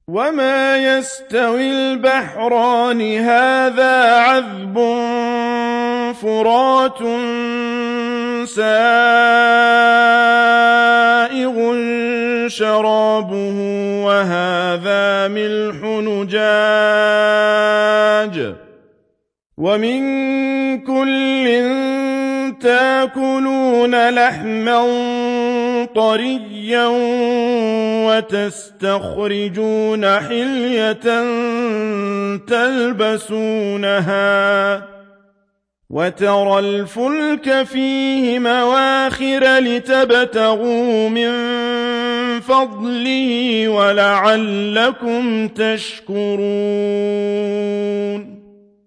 وما يستوي البحران هذا عذب فرات سائغ شرابه وهذا ملح نجاج ومن كل تاكلون لحما طريا وتستخرجون حلية تلبسونها وترى الفلك فيه مواخر لتبتغوا من فضله ولعلكم تشكرون